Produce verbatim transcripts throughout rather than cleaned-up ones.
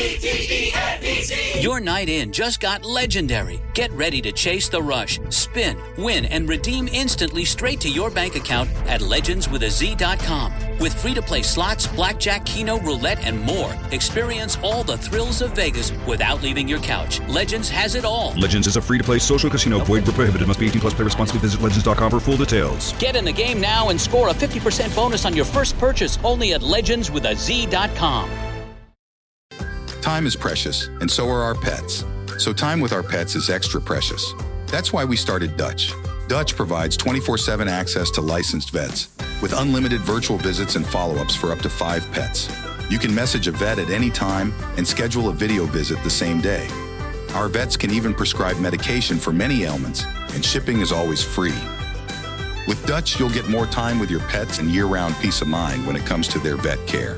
Your night in just got legendary. Get ready to chase the rush, spin, win, and redeem instantly straight to your bank account at legends with a z dot com. With free-to-play slots, blackjack, keno, roulette, and more, experience all the thrills of Vegas without leaving your couch. Legends has it all. Legends is a free-to-play social casino. Void where prohibited. Must be eighteen plus. Play responsibly. Visit legends dot com for full details. Get in the game now and score a fifty percent bonus on your first purchase only at legends with a z dot com. Time is precious, and so are our pets. So time with our pets is extra precious. That's why we started Dutch. Dutch provides twenty-four seven access to licensed vets with unlimited virtual visits and follow-ups for up to five pets. You can message a vet at any time and schedule a video visit the same day. Our vets can even prescribe medication for many ailments, and shipping is always free. With Dutch, you'll get more time with your pets and year-round peace of mind when it comes to their vet care.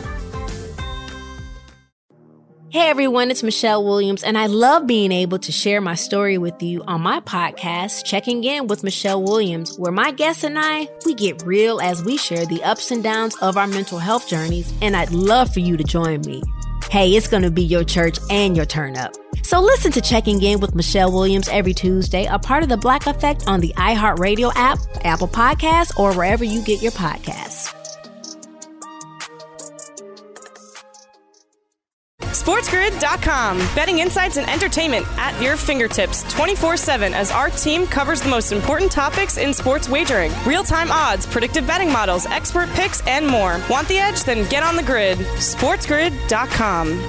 Hey everyone, it's Michelle Williams, and I love being able to share my story with you on my podcast, Checking In with Michelle Williams, where my guests and I, we get real as we share the ups and downs of our mental health journeys, and I'd love for you to join me. Hey, it's going to be your church and your turn up. So listen to Checking In with Michelle Williams every Tuesday, a part of the Black Effect on the iHeartRadio app, Apple Podcasts, or wherever you get your podcasts. SportsGrid dot com. Betting insights and entertainment at your fingertips twenty-four seven as our team covers the most important topics in sports wagering. Real-time odds, predictive betting models, expert picks, and more. Want the edge? Then get on the grid. SportsGrid dot com.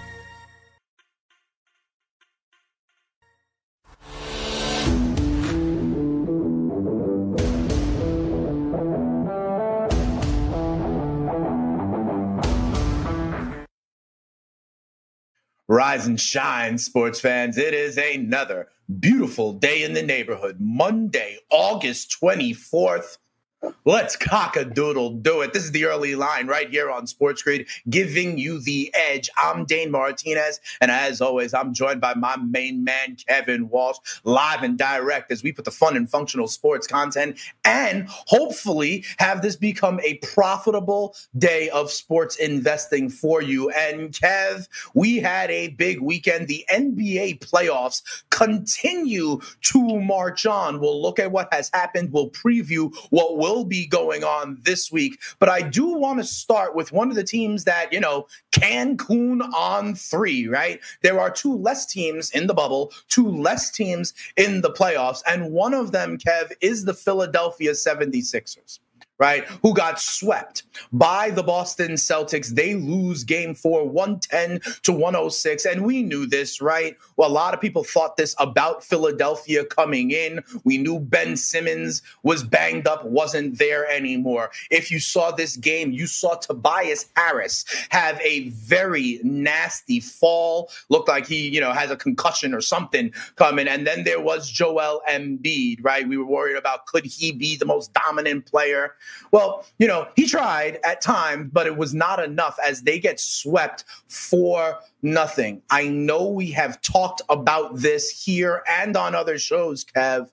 Rise and shine, sports fans. It is another beautiful day in the neighborhood. Monday, August twenty-fourth. Let's cock-a-doodle do it. This is the early line right here on Sports Grid, giving you the edge. I'm Dane Martinez, and as always, I'm joined by my main man, Kevin Walsh, live and direct as we put the fun and functional sports content and hopefully have this become a profitable day of sports investing for you. And Kev, we had a big weekend. The N B A playoffs continue to march on. We'll look at what has happened. We'll preview what will be going on this week. But I do want to start with one of the teams that, you know, Cancun on three, right? There are two less teams in the bubble, two less teams in the playoffs. And one of them, Kev, is the Philadelphia seventy-sixers. Right, who got swept by the Boston Celtics. They lose game four, one ten to one oh six. And we knew this, right? Well, a lot of people thought this about Philadelphia coming in. We knew Ben Simmons was banged up, wasn't there anymore. If you saw this game, you saw Tobias Harris have a very nasty fall. Looked like he, you know, has a concussion or something coming. And then there was Joel Embiid, right? We were worried about, could he be the most dominant player? Well, you know, he tried at times, but it was not enough as they get swept for nothing. I know we have talked about this here and on other shows, Kev.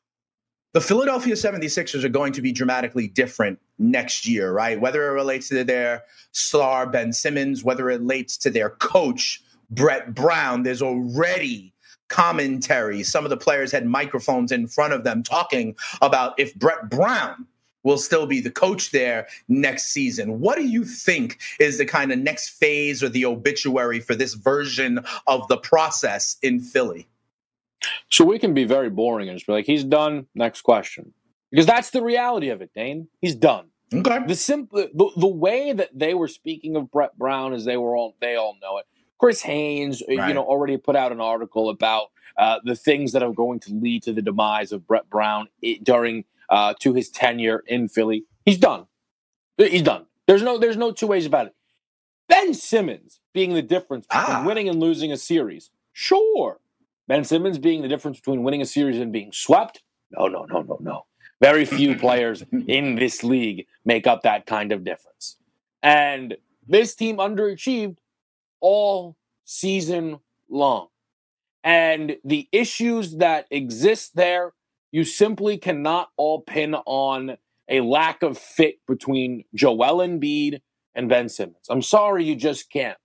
The Philadelphia seventy-sixers are going to be dramatically different next year, right? Whether it relates to their star, Ben Simmons, whether it relates to their coach, Brett Brown, there's already commentary. Some of the players had microphones in front of them talking about if Brett Brown will still be the coach there next season. What do you think is the kind of next phase or the obituary for this version of the process in Philly? So we can be very boring and just be like, he's done, next question. Because that's the reality of it, Dane. He's done. Okay. The simple, the, the way that they were speaking of Brett Brown is they were all, they all know it. Chris Haynes, right. you know, already put out an article about uh, the things that are going to lead to the demise of Brett Brown it, during Uh, to his tenure in Philly. He's done. He's done. There's no there's no two ways about it. Ben Simmons being the difference between ah. winning and losing a series. Sure. Ben Simmons being the difference between winning a series and being swept. No, no, no, no, no. Very few players in this league make up that kind of difference. And this team underachieved all season long. And the issues that exist there, you simply cannot all pin on a lack of fit between Joel Embiid and Ben Simmons. I'm sorry, you just can't.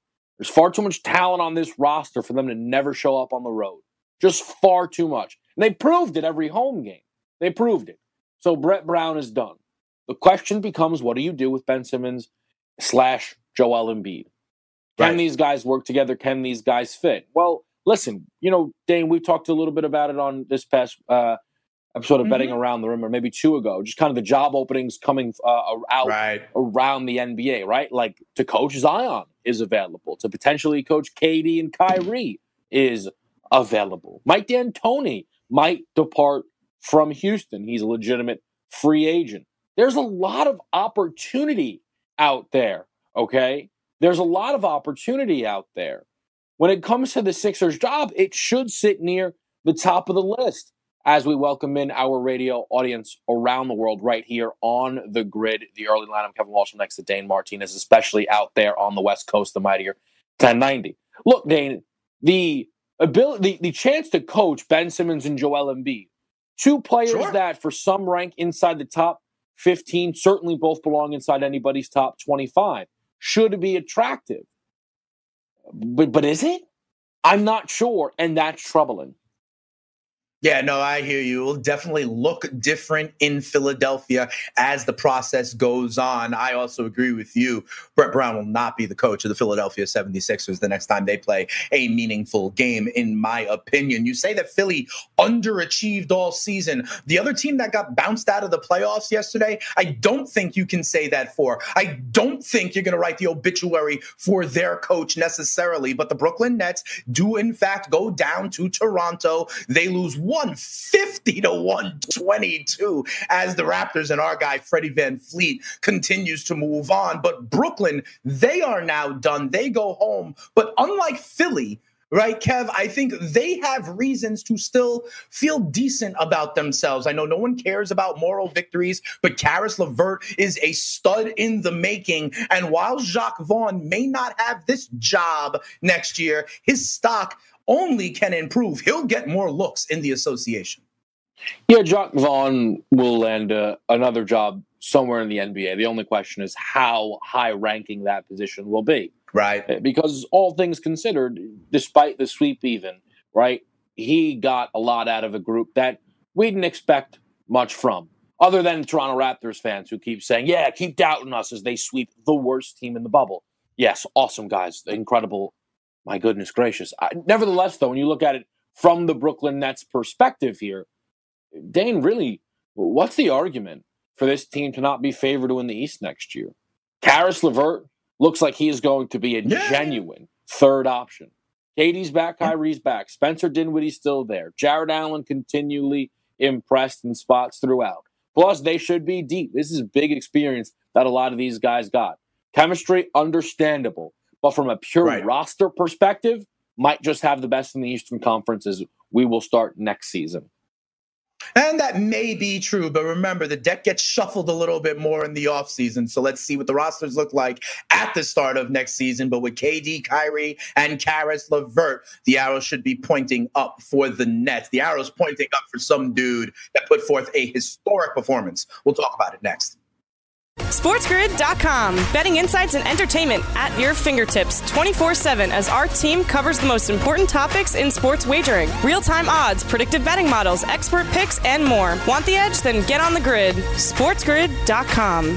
There's far too much talent on this roster for them to never show up on the road. Just far too much. And they proved it every home game. They proved it. So Brett Brown is done. The question becomes, what do you do with Ben Simmons slash Joel Embiid? Can Right. these guys work together? Can these guys fit? Well, listen, you know, Dane, we talked a little bit about it on this past uh, episode of Mm-hmm. Betting Around the Rim, or maybe two ago, just kind of the job openings coming uh, out Right. around the N B A, right? Like to coach Zion is available, to potentially coach K D and Kyrie is available. Mike D'Antoni might depart from Houston. He's a legitimate free agent. There's a lot of opportunity out there, okay? There's a lot of opportunity out there. When it comes to the Sixers job, it should sit near the top of the list as we welcome in our radio audience around the world right here on the grid. The early line, I'm Kevin Walsh next to Dane Martinez, especially out there on the West Coast, the mightier ten ninety. Look, Dane, the ability, the, the chance to coach Ben Simmons and Joel Embiid, two players Sure. that for some rank inside the top fifteen, certainly both belong inside anybody's top twenty-five, should be attractive. But, but is it? I'm not sure, and that's troubling. Yeah, no, I hear you. It will definitely look different in Philadelphia as the process goes on. I also agree with you. Brett Brown will not be the coach of the Philadelphia seventy-sixers the next time they play a meaningful game, in my opinion. You say that Philly underachieved all season. The other team that got bounced out of the playoffs yesterday, I don't think you can say that for. I don't think you're going to write the obituary for their coach necessarily, but the Brooklyn Nets do, in fact, go down to Toronto. They lose one fifty to one twenty-two as the Raptors and our guy Freddie Van Fleet continues to move on. But Brooklyn, they are now done. They go home. But unlike Philly, right, Kev, I think they have reasons to still feel decent about themselves. I know no one cares about moral victories, but Karis LeVert is a stud in the making. And while Jacques Vaughn may not have this job next year, his stock only can improve. He'll get more looks in the association. Yeah, Jacques Vaughn will land uh, another job somewhere in the N B A. The only question is how high-ranking that position will be. Right. Because all things considered, despite the sweep even, right, he got a lot out of a group that we didn't expect much from, other than Toronto Raptors fans who keep saying, yeah, keep doubting us as they sweep the worst team in the bubble. Yes, awesome guys, incredible. My goodness gracious. I, nevertheless, though, when you look at it from the Brooklyn Nets perspective here, Dane, really, what's the argument for this team to not be favored to win the East next year? Karis LeVert looks like he is going to be a yeah. genuine third option. K D's back, Kyrie's back. Spencer Dinwiddie's still there. Jared Allen continually impressed in spots throughout. Plus, they should be deep. This is a big experience that a lot of these guys got. Chemistry, understandable. But from a pure right. roster perspective, might just have the best in the Eastern Conference as we will start next season. And that may be true, but remember, the deck gets shuffled a little bit more in the offseason. So let's see what the rosters look like at the start of next season. But with K D, Kyrie, and Karis LeVert, the arrow should be pointing up for the Nets. The arrow's pointing up for some dude that put forth a historic performance. We'll talk about it next. SportsGrid dot com. Betting insights and entertainment at your fingertips twenty-four seven as our team covers the most important topics in sports wagering. Real-time odds, predictive betting models, expert picks, and more. Want the edge? Then get on the grid. SportsGrid dot com.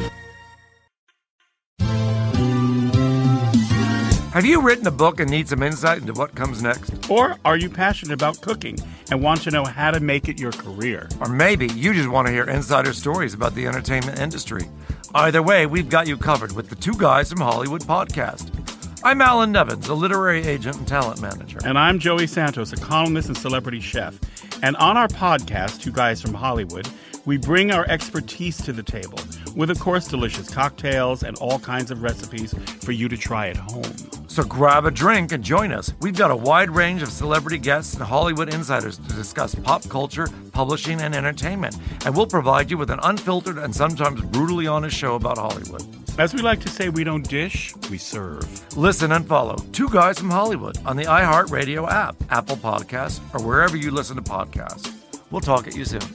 Have you written a book and need some insight into what comes next? Or are you passionate about cooking and want to know how to make it your career? Or maybe you just want to hear insider stories about the entertainment industry. Either way, we've got you covered with the Two Guys from Hollywood podcast. I'm Alan Nevins, a literary agent and talent manager. And I'm Joey Santos, a columnist and celebrity chef. And on our podcast, Two Guys from Hollywood, we bring our expertise to the table with, of course, delicious cocktails and all kinds of recipes for you to try at home. So grab a drink and join us. We've got a wide range of celebrity guests and Hollywood insiders to discuss pop culture, publishing, and entertainment. And we'll provide you with an unfiltered and sometimes brutally honest show about Hollywood. As we like to say, we don't dish, we serve. Listen and follow Two Guys from Hollywood on the iHeartRadio app, Apple Podcasts, or wherever you listen to podcasts. We'll talk at you soon.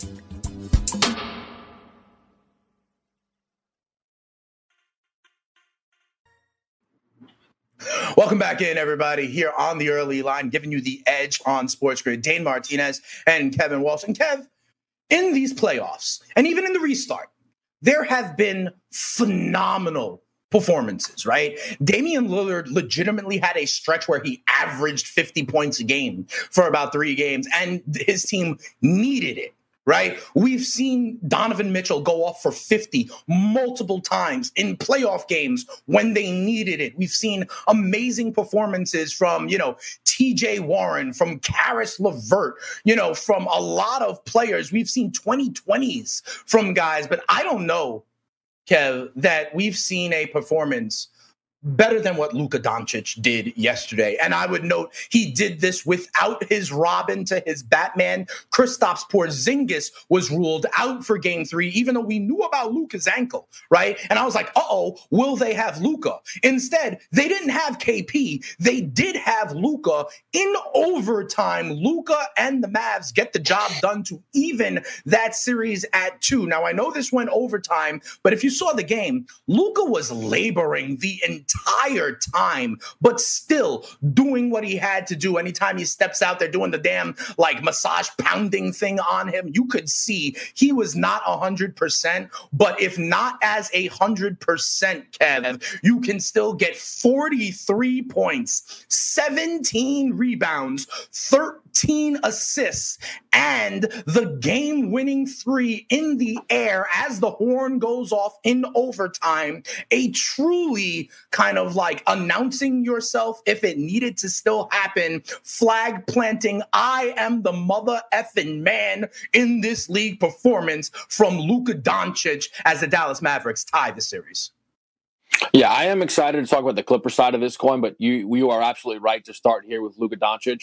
Welcome back in, everybody, here on the early line, giving you the edge on Sports Grid. Dane Martinez and Kevin Walsh. And Kev, in these playoffs, and even in the restart, there have been phenomenal performances, right? Damian Lillard legitimately had a stretch where he averaged fifty points a game for about three games, and his team needed it. Right? We've seen Donovan Mitchell go off for fifty multiple times in playoff games when they needed it. We've seen amazing performances from, you know, T J Warren, from Karis LeVert, you know, from a lot of players. We've seen twenty twenties from guys, but I don't know, Kev, that we've seen a performance better than what Luka Doncic did yesterday. And I would note he did this without his Robin to his Batman. Kristaps Porzingis was ruled out for game three, even though we knew about Luka's ankle, right? And I was like, uh-oh, will they have Luka? Instead, they didn't have K P. They did have Luka. In overtime, Luka and the Mavs get the job done to even that series at two. Now, I know this went overtime, but if you saw the game, Luka was laboring the entire entire time, but still doing what he had to do. Anytime he steps out, they're doing the damn like massage pounding thing on him. You could see he was not a hundred percent, but if not as a hundred percent, Kev, you can still get forty-three points, seventeen rebounds, thirteen assists, and the game-winning three in the air as the horn goes off in overtime. A truly kind of like announcing yourself if it needed to still happen, flag planting, I am the mother effing man in this league performance from Luka Doncic as the Dallas Mavericks tie the series. Yeah, I am excited to talk about the Clipper side of this coin, but you you are absolutely right to start here with Luka Doncic.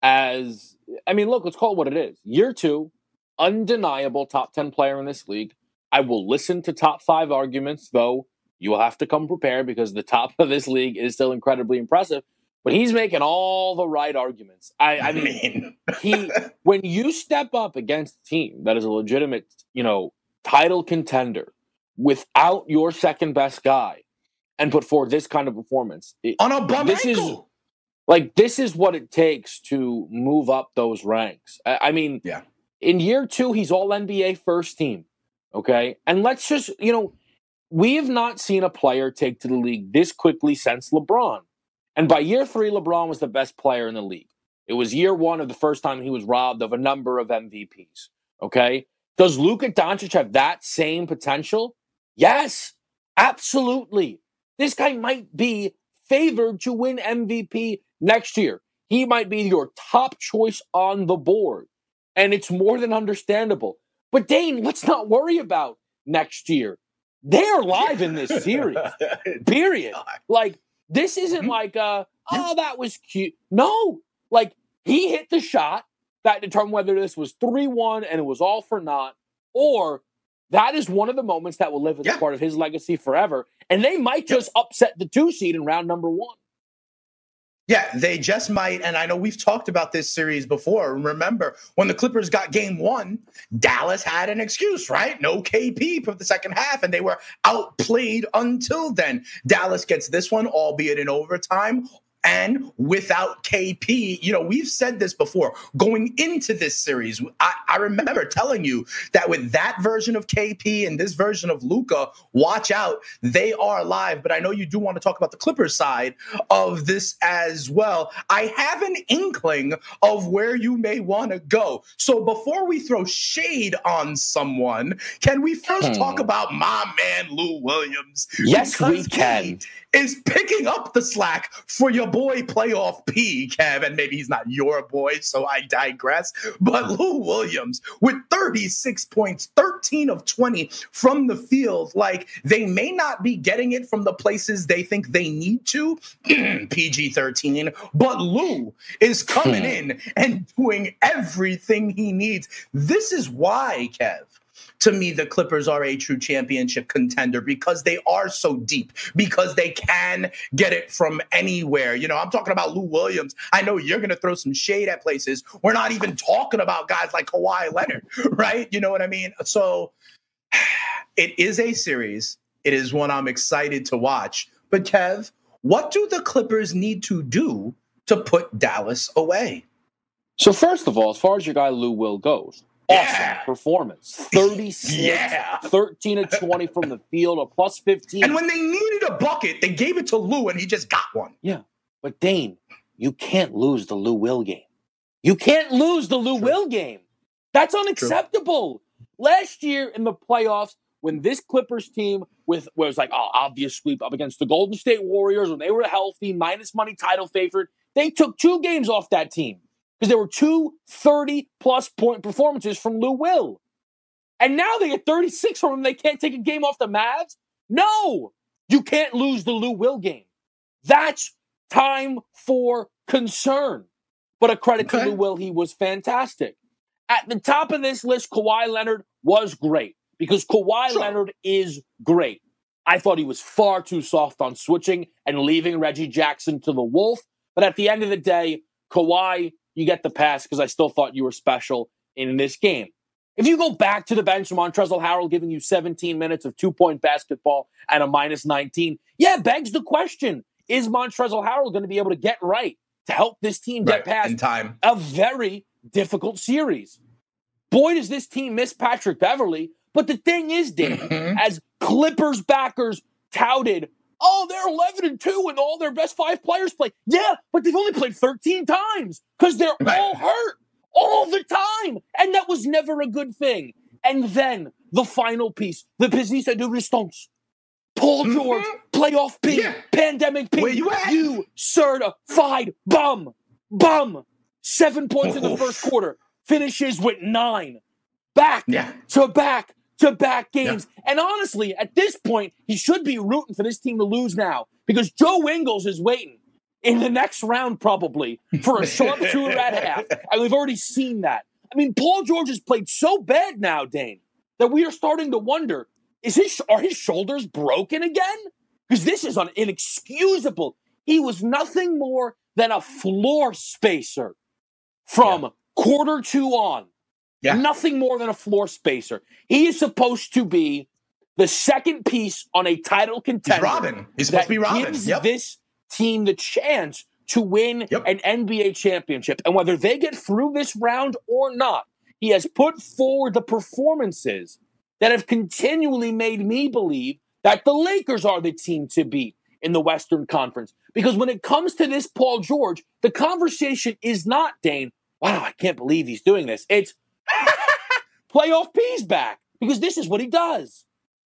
As, I mean, look, let's call it what it is. Year two, undeniable top ten player in this league. I will listen to top five arguments, though you will have to come prepared because the top of this league is still incredibly impressive. But he's making all the right arguments. I, I mean, he when you step up against a team that is a legitimate, you know, title contender without your second best guy and put forward this kind of performance. It, on a bum this ankle. Is, like, this is what it takes to move up those ranks. I, I mean, yeah. In year two, he's all N B A first team. Okay. And let's just, you know, we have not seen a player take to the league this quickly since LeBron. And by year three, LeBron was the best player in the league. It was year one of the first time he was robbed of a number of M V Ps. Okay. Does Luka Doncic have that same potential? Yes, absolutely. This guy might be favored to win M V P next year. He might be your top choice on the board. And it's more than understandable. But Dane, let's not worry about next year. They're live in this series. Period. Like, this isn't like, uh, oh, that was cute. No. Like, he hit the shot that determined whether this was three one and it was all for naught, or that is one of the moments that will live as yeah. part of his legacy forever. And they might just yeah. upset the two seed in round number one. Yeah, they just might. And I know we've talked about this series before. Remember, when the Clippers got game one, Dallas had an excuse, right? No K P for the second half, and they were outplayed until then. Dallas gets this one, albeit in overtime. And without K P, you know, we've said this before, going into this series, I, I remember telling you that with that version of K P and this version of Luka, watch out, they are live. But I know you do want to talk about the Clippers side of this as well. I have an inkling of where you may want to go. So before we throw shade on someone, can we first hmm. talk about my man, Lou Williams? Yes, we can. Is picking up the slack for your boy playoff P, Kev, and maybe he's not your boy, so I digress. But Lou Williams with thirty-six points, thirteen of twenty from the field. Like, they may not be getting it from the places they think they need to, P G thirteen, but Lou is coming in and doing everything he needs. This is why, Kev, to me, the Clippers are a true championship contender because they are so deep, because they can get it from anywhere. You know, I'm talking about Lou Williams. I know you're going to throw some shade at places. We're not even talking about guys like Kawhi Leonard, right? You know what I mean? So it is a series. It is one I'm excited to watch. But Kev, What do the Clippers need to do to put Dallas away? So first of all, as far as your guy Lou Will goes, awesome Yeah. performance. thirty-six, Yeah. thirteen to twenty from the field, a plus fifteen. And when they needed a bucket, they gave it to Lou, and he just got one. Yeah, but Dane, you can't lose the Lou Will game. You can't lose the Lou True. Will game. That's unacceptable. True. Last year in the playoffs, when this Clippers team with was like, oh, obvious sweep up against the Golden State Warriors, when they were healthy, minus money title favorite, they took two games off that team because there were two thirty-plus point performances from Lou Will. And now they get thirty-six from him. They can't take a game off the Mavs? No! You can't lose the Lou Will game. That's time for concern. But a credit okay. to Lou Will, he was fantastic. At the top of this list, Kawhi Leonard was great because Kawhi sure. Leonard is great. I thought he was far too soft on switching and leaving Reggie Jackson to the Wolf. But at the end of the day, Kawhi, you get the pass because I still thought you were special in this game. If you go back to the bench, Montrezl Harrell giving you seventeen minutes of two-point basketball and a minus nineteen, yeah, begs the question, is Montrezl Harrell going to be able to get right to help this team get right, past in time. a very difficult series? Boy, does this team miss Patrick Beverley. But the thing is, Dan, mm-hmm. as Clippers backers touted, oh, they're eleven and two and all their best five players play. Yeah, but they've only played thirteen times because they're right. all hurt all the time. And that was never a good thing. And then the final piece, the piece de resistance. Paul George, mm-hmm. playoff P, yeah. pandemic P. Where you at? You certified bum. Bum. Seven points in the first quarter. Finishes with nine. Back yeah. to back to back games. Yeah. And honestly, at this point, he should be rooting for this team to lose now because Joe Ingles is waiting in the next round probably for a sharpshooter at half. And we've already seen that. I mean, Paul George has played so bad now, Dane, that we are starting to wonder, is his are his shoulders broken again? Because this is un- inexcusable. He was nothing more than a floor spacer from yeah. quarter two on. Yeah. Nothing more than a floor spacer. He is supposed to be the second piece on a title contender. He's Robin. He's supposed to be Robin. Gives yep. this team the chance to win yep. an N B A championship. And whether they get through this round or not, he has put forward the performances that have continually made me believe that the Lakers are the team to beat in the Western Conference. Because when it comes to this Paul George, the conversation is not, Dane, wow, I can't believe he's doing this. It's playoff P's back because this is what he does.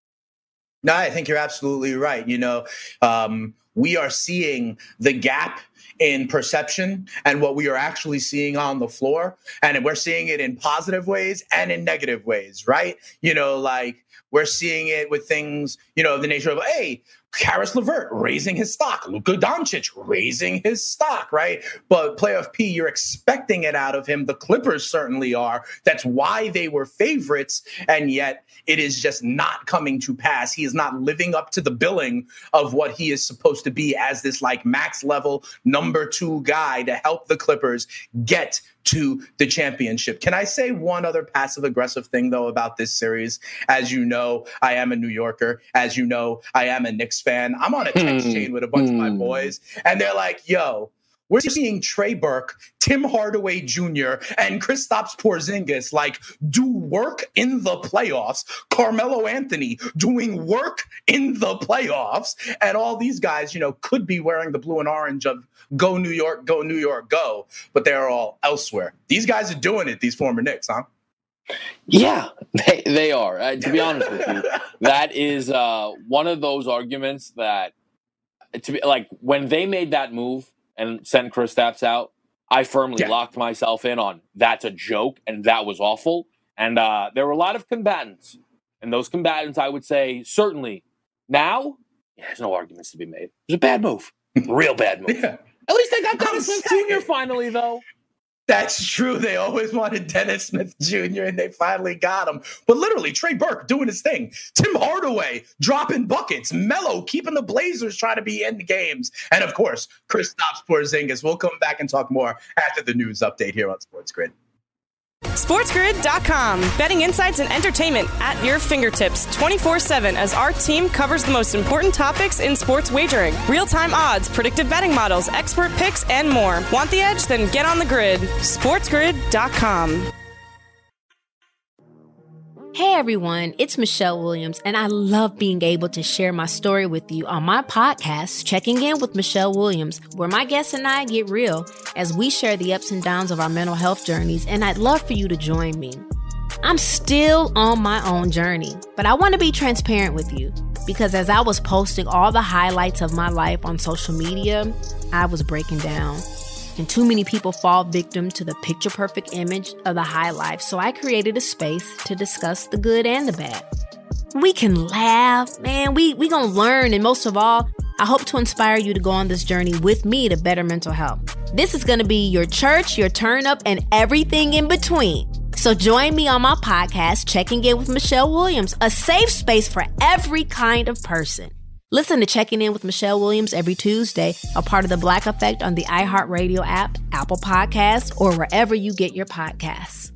No, I think you're absolutely right. You know, um, we are seeing the gap in perception and what we are actually seeing on the floor. And we're seeing it in positive ways and in negative ways, right? You know, like we're seeing it with things, you know, the nature of, hey, Karis LeVert raising his stock, Luka Doncic raising his stock, right? But playoff P, you're expecting it out of him. The Clippers certainly are. That's why they were favorites, and yet it is just not coming to pass. He is not living up to the billing of what he is supposed to be as this like max level number two guy to help the Clippers get to the championship. Can I say one other passive aggressive thing, though, about this series? As you know, I am a New Yorker. As you know, I am a Knicks fan. I'm on a text chain with a bunch of my boys, and they're like, yo, we're seeing Trey Burke, Tim Hardaway Junior, and Kristaps Porzingis like do work in the playoffs. Carmelo Anthony doing work in the playoffs. And all these guys, you know, could be wearing the blue and orange of go New York, go New York, go. But they're all elsewhere. These guys are doing it, these former Knicks, huh? Yeah, they, they are. Uh, to be honest with you, that is uh, one of those arguments that, to be like, when they made that move and sent Kristaps out, I firmly yeah. locked myself in on that's a joke and that was awful. And uh, there were a lot of combatants. And those combatants, I would say, certainly now, yeah, there's no arguments to be made. It was a bad move. Real bad move. Yeah. At least they got Dennis Smith Junior finally, though. That's true. They always wanted Dennis Smith Junior and they finally got him. But literally, Trey Burke doing his thing. Tim Hardaway dropping buckets. Melo keeping the Blazers trying to be in the games. And of course, Kristaps Porzingis. We'll come back and talk more after the news update here on Sports Grid. SportsGrid dot com. Betting insights and entertainment at your fingertips twenty-four seven as our team covers the most important topics in sports wagering. Real-time odds, predictive betting models, expert picks, and more. Want the edge? Then get on the grid. SportsGrid dot com. Hey everyone, it's Michelle Williams, and I love being able to share my story with you on my podcast, Checking In with Michelle Williams, where my guests and I get real as we share the ups and downs of our mental health journeys, and I'd love for you to join me. I'm still on my own journey, but I want to be transparent with you because as I was posting all the highlights of my life on social media, I was breaking down. And too many people fall victim to the picture-perfect image of the high life, so I created a space to discuss the good and the bad. We can laugh, man, we we gonna learn, and most of all, I hope to inspire you to go on this journey with me to better mental health. This is gonna be your church, your turn-up, and everything in between. So join me on my podcast, Checking In with Michelle Williams, a safe space for every kind of person. Listen to Checking In with Michelle Williams every Tuesday, a part of the Black Effect on the iHeartRadio app, Apple Podcasts, or wherever you get your podcasts.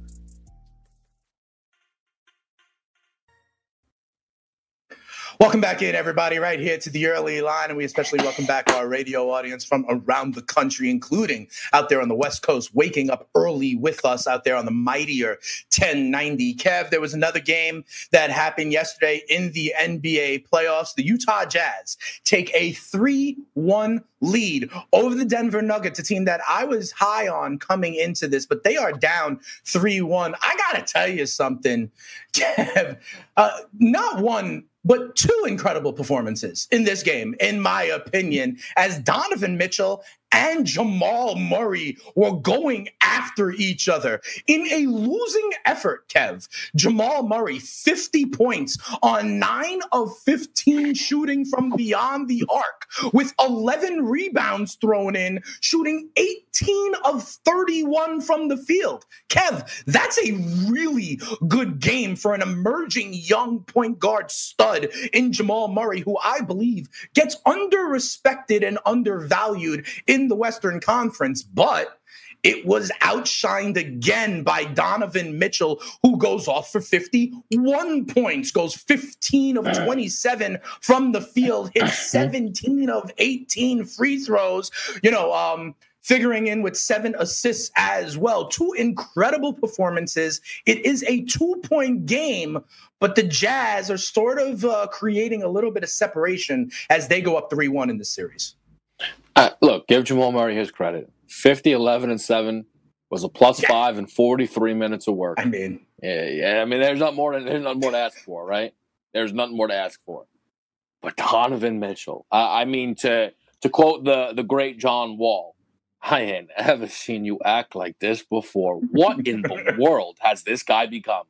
Welcome back in, everybody, right here to the early line, and we especially welcome back our radio audience from around the country, including out there on the West Coast, waking up early with us out there on the mightier ten ninety. Kev, there was another game that happened yesterday in the N B A playoffs. The Utah Jazz take a three one lead over the Denver Nuggets, a team that I was high on coming into this, but they are down three one. I got to tell you something, Kev. Uh, not one, but two incredible performances in this game, in my opinion, as Donovan Mitchell and Jamal Murray were going after each other in a losing effort, Kev. Jamal Murray, fifty points on nine of fifteen shooting from beyond the arc, with eleven rebounds thrown in, shooting eighteen of thirty-one from the field. Kev, that's a really good game for an emerging young point guard stud in Jamal Murray, who I believe gets under-respected and undervalued in the Western Conference, but it was outshined again by Donovan Mitchell, who goes off for fifty-one points, goes fifteen of twenty-seven from the field, hits seventeen of eighteen free throws, you know, um, figuring in with seven assists as well. Two incredible performances. It is a two-point game, but the Jazz are sort of uh, creating a little bit of separation as they go up three one in this series. Uh, look, give Jamal Murray his credit. fifty, eleven, and seven was a plus yeah. five and forty-three minutes of work. I mean, yeah, yeah. I mean, there's not more. There's nothing more to ask for, right? There's nothing more to ask for. But Donovan Mitchell, uh, I mean, to to quote the the great John Wall, I ain't ever seen you act like this before. What in the world has this guy become?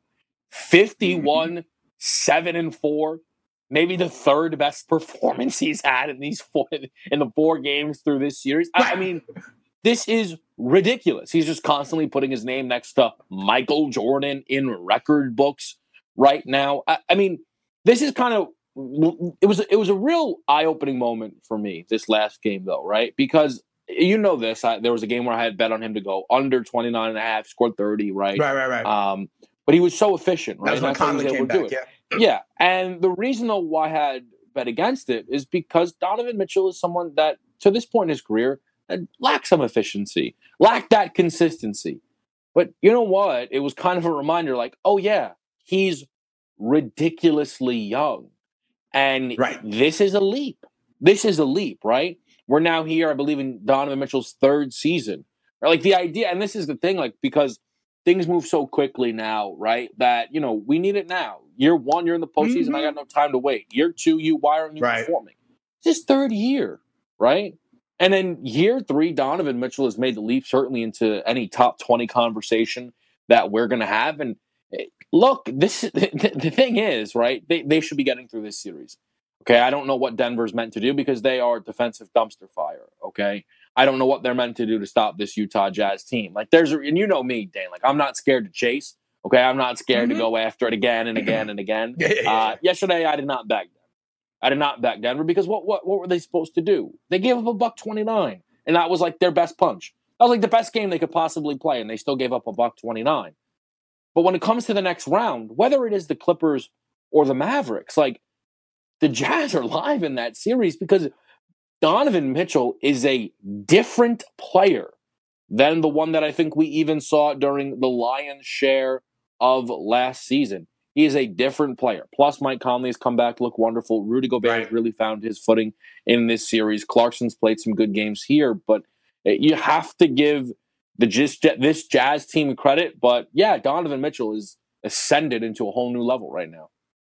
fifty-one, seven, and four. Maybe the third best performance he's had in these four in the four games through this series. I, I mean, this is ridiculous. He's just constantly putting his name next to Michael Jordan in record books right now. I, I mean, this is kind of it was it was a real eye-opening moment for me this last game, though, right? Because you know this. I, there was a game where I had bet on him to go under twenty-nine and a half, scored thirty, right? Right, right, right. Um, but he was so efficient, right? That was when Conley came back, yeah. Yeah, and the reason though why I had bet against it is because Donovan Mitchell is someone that, to this point in his career, lacked some efficiency, lacked that consistency. But you know what? It was kind of a reminder, like, oh yeah, he's ridiculously young, and right. this is a leap. This is a leap, right? We're now here, I believe, in Donovan Mitchell's third season. Or like the idea, and this is the thing, like because things move so quickly now, right? That, you know, we need it now. Year one, you're in the postseason. Mm-hmm. I got no time to wait. Year two, you why aren't you right. performing? It's his third year, right? And then year three, Donovan Mitchell has made the leap certainly into any top twenty conversation that we're going to have. And look, this the, the thing is, right? They they should be getting through this series. Okay, I don't know what Denver's meant to do because they are defensive dumpster fire. Okay, I don't know what they're meant to do to stop this Utah Jazz team. Like there's, and you know me, Dan. Like I'm not scared to chase. Okay, I'm not scared mm-hmm. to go after it again and again and again. yeah, yeah, yeah. Uh, yesterday, I did not back them. I did not back Denver because what what what were they supposed to do? They gave up a buck twenty-nine, and that was like their best punch. That was like the best game they could possibly play, and they still gave up a buck twenty-nine. But when it comes to the next round, whether it is the Clippers or the Mavericks, like the Jazz are live in that series because Donovan Mitchell is a different player than the one that I think we even saw during the lion's share of last season. He is a different player. Plus, Mike Conley's come back, look wonderful. Rudy Gobert right. has really found his footing in this series. Clarkson's played some good games here, but you have to give the just this Jazz team credit. But yeah, Donovan Mitchell is ascended into a whole new level right now.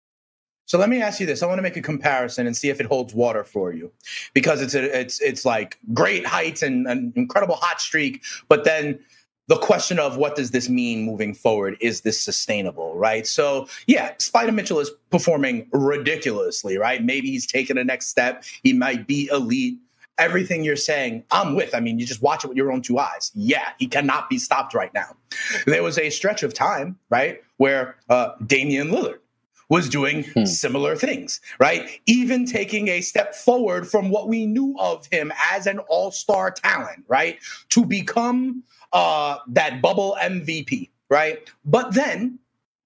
So let me ask you this. I want to make a comparison and see if it holds water for you, because it's a, it's it's like great heights and an incredible hot streak. But then the question of what does this mean moving forward? Is this sustainable, right? So, yeah, Spider Mitchell is performing ridiculously, right? Maybe he's taken a next step. He might be elite. Everything you're saying, I'm with. I mean, you just watch it with your own two eyes. Yeah, he cannot be stopped right now. There was a stretch of time, right, where uh, Damian Lillard was doing hmm. similar things, right? Even taking a step forward from what we knew of him as an all-star talent, right? To become uh, that bubble M V P, right? But then,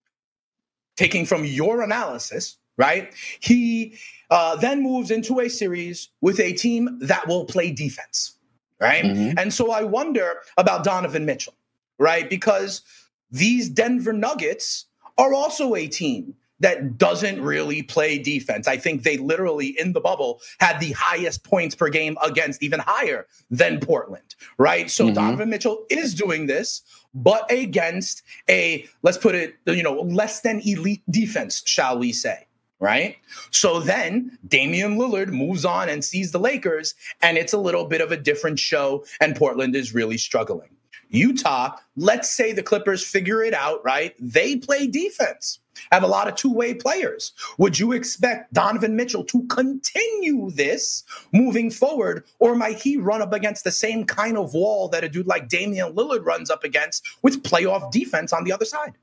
taking from your analysis, right, he uh, then moves into a series with a team that will play defense, right? Mm-hmm. And so I wonder about Donovan Mitchell, right? Because these Denver Nuggets are also a team that doesn't really play defense. I think they literally, in the bubble, had the highest points per game against, even higher than Portland, right? So mm-hmm. Donovan Mitchell is doing this, but against a, let's put it, you know, less than elite defense, shall we say, right? So then Damian Lillard moves on and sees the Lakers, and it's a little bit of a different show, and Portland is really struggling. Utah, let's say the Clippers figure it out, right? They play defense, have a lot of two-way players. Would you expect Donovan Mitchell to continue this moving forward, or might he run up against the same kind of wall that a dude like Damian Lillard runs up against with playoff defense on the other side?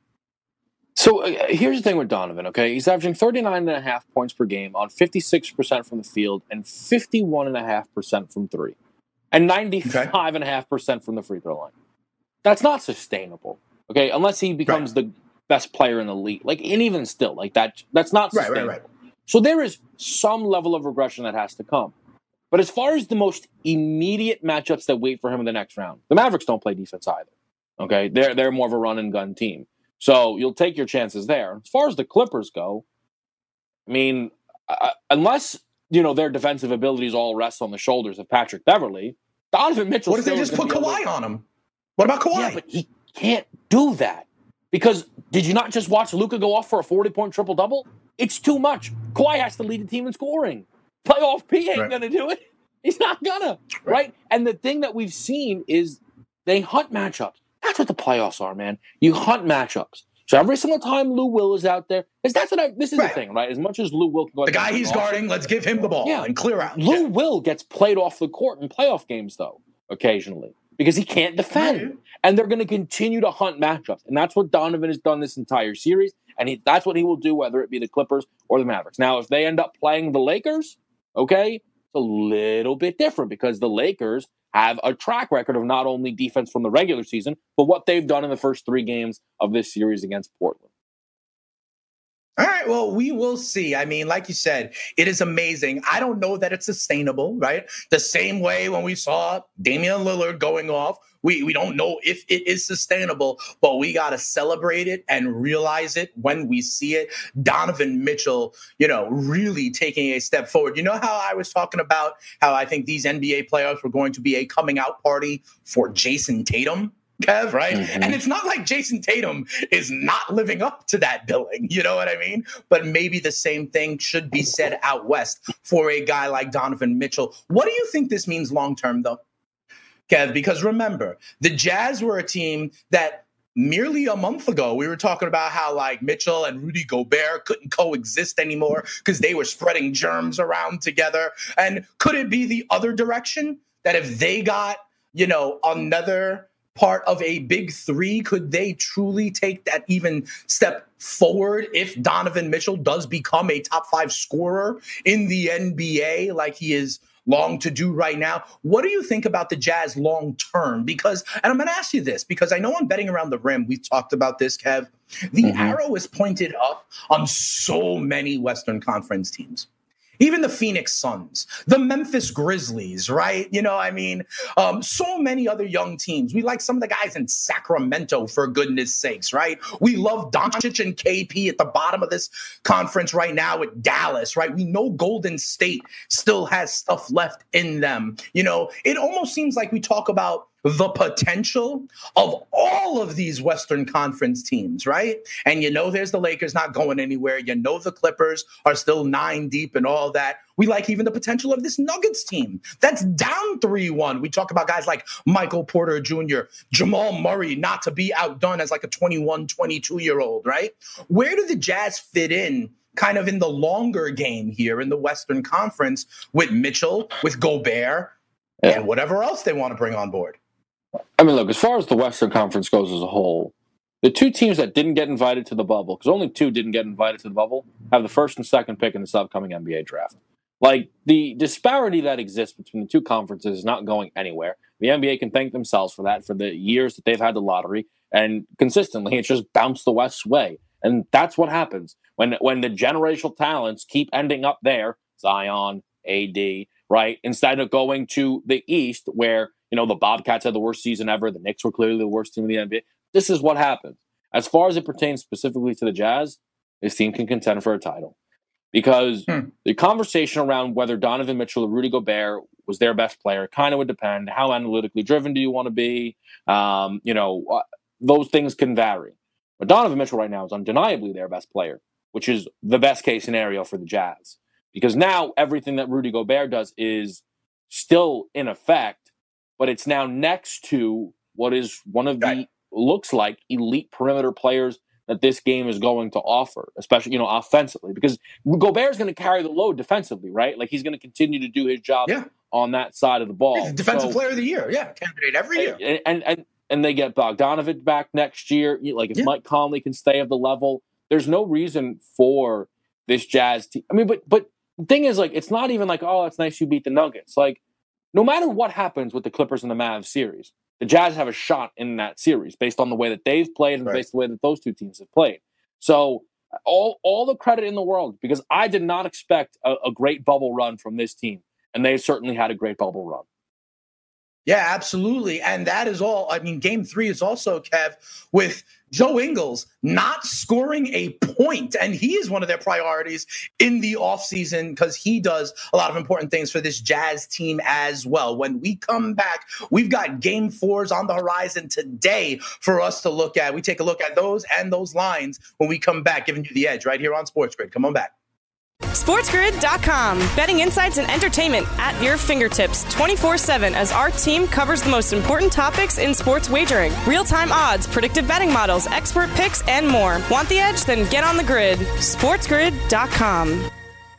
So uh, here's the thing with Donovan, okay? He's averaging thirty-nine and a half points per game on fifty-six percent from the field and fifty-one and a half percent from three, and ninety-five okay. and a half percent from the free throw line. That's not sustainable, okay? Unless he becomes right. the best player in the league. Like, and even still, like that, that's not sustainable. Right, right, right. So there is some level of regression that has to come. But as far as the most immediate matchups that wait for him in the next round, the Mavericks don't play defense either, okay? They're, they're more of a run and gun team. So you'll take your chances there. As far as the Clippers go, I mean, uh, unless, you know, their defensive abilities all rest on the shoulders of Patrick Beverley, Donovan Mitchell. What if they just put Kawhi on him? What about Kawhi? Yeah, but he can't do that. Because did you not just watch Luka go off for a forty-point triple-double? It's too much. Kawhi has to lead the team in scoring. Playoff P ain't right. going to do it. He's not going to, right. right? And the thing that we've seen is they hunt matchups. That's what the playoffs are, man. You hunt matchups. So every single time Lou Will is out there, because that's what I, this is right. the thing, right? As much as Lou Will can go the guy he's guarding, let's give him the ball yeah. and clear out. Lou yeah. Will gets played off the court in playoff games, though, occasionally, because he can't defend. Right. And they're going to continue to hunt matchups. And that's what Donovan has done this entire series. And he, that's what he will do, whether it be the Clippers or the Mavericks. Now, if they end up playing the Lakers, okay, it's a little bit different because the Lakers have a track record of not only defense from the regular season, but what they've done in the first three games of this series against Portland. All right, well, we will see. I mean, like you said, it is amazing. I don't know that it's sustainable, right? The same way when we saw Damian Lillard going off, we, we don't know if it is sustainable, but we got to celebrate it and realize it when we see it. Donovan Mitchell, you know, really taking a step forward. You know how I was talking about how I think these N B A playoffs were going to be a coming out party for Jason Tatum? Kev, right? Mm-hmm. And it's not like Jason Tatum is not living up to that billing. You know what I mean? But maybe the same thing should be said out west for a guy like Donovan Mitchell. What do you think this means long-term, though, Kev? Because remember, the Jazz were a team that merely a month ago, we were talking about how like Mitchell and Rudy Gobert couldn't coexist anymore because they were spreading germs around together. And could it be the other direction? That if they got, you know, another part of a big three, could they truly take that even step forward if Donovan Mitchell does become a top five scorer in the N B A like he is long to do right now. What do you think about the Jazz long term? Because, and I'm going to ask you this, because I know on Betting Around the Rim, we've talked about this, Kev. The mm-hmm. arrow is pointed up on so many Western Conference teams. Even the Phoenix Suns, the Memphis Grizzlies, right? You know, I mean, um, so many other young teams. We like some of the guys in Sacramento, for goodness sakes, right? We love Doncic and K P at the bottom of this conference right now with Dallas, right? We know Golden State still has stuff left in them. You know, it almost seems like we talk about the potential of all of these Western Conference teams, right? And you know there's the Lakers not going anywhere. You know the Clippers are still nine deep and all that. We like even the potential of this Nuggets team that's down three one. We talk about guys like Michael Porter Junior, Jamal Murray, not to be outdone as like a twenty-one, twenty-two-year-old, right? Where do the Jazz fit in kind of in the longer game here in the Western Conference with Mitchell, with Gobert, yeah. and whatever else they want to bring on board? I mean, look, as far as the Western Conference goes as a whole, the two teams that didn't get invited to the bubble, because only two didn't get invited to the bubble, have the first and second pick in this upcoming N B A draft. Like, the disparity that exists between the two conferences is not going anywhere. The N B A can thank themselves for that, for the years that they've had the lottery, and consistently it's just bounced the West's way. And that's what happens when when the generational talents keep ending up there, Zion, A D, right, instead of going to the East where, you know, the Bobcats had the worst season ever. The Knicks were clearly the worst team in the N B A. This is what happens. As far as it pertains specifically to the Jazz, this team can contend for a title. Because hmm. the conversation around whether Donovan Mitchell or Rudy Gobert was their best player kind of would depend. How analytically driven do you want to be? Um, you know, uh, those things can vary. But Donovan Mitchell right now is undeniably their best player, which is the best case scenario for the Jazz. Because now everything that Rudy Gobert does is still in effect, but it's now next to what is one of the, right. looks like, elite perimeter players that this game is going to offer, especially, you know, offensively. Because Gobert's going to carry the load defensively, right? Like, he's going to continue to do his job yeah. on that side of the ball. He's defensive so, player of the year, yeah, candidate every year. And and, and, and they get Bogdanovich back next year. Like, if yeah. Mike Conley can stay at the level, there's no reason for this Jazz team. I mean, but but the thing is, like, it's not even like, oh, it's nice you beat the Nuggets. Like, no matter what happens with the Clippers and the Mavs series, the Jazz have a shot in that series based on the way that they've played and right. based on the way that those two teams have played. So all all the credit in the world, because I did not expect a, a great bubble run from this team, and they certainly had a great bubble run. Yeah, absolutely. And that is all. I mean, game three is also, Kev, with Joe Ingles not scoring a point. And he is one of their priorities in the offseason because he does a lot of important things for this Jazz team as well. When we come back, we've got game fours on the horizon today for us to look at. We take a look at those and those lines when we come back, giving you the edge right here on Sports Grid. Come on back. SportsGrid dot com. Betting insights and entertainment at your fingertips twenty-four seven as our team covers the most important topics in sports wagering. Real-time odds, predictive betting models, expert picks, and more. Want the edge? Then get on the grid. SportsGrid dot com.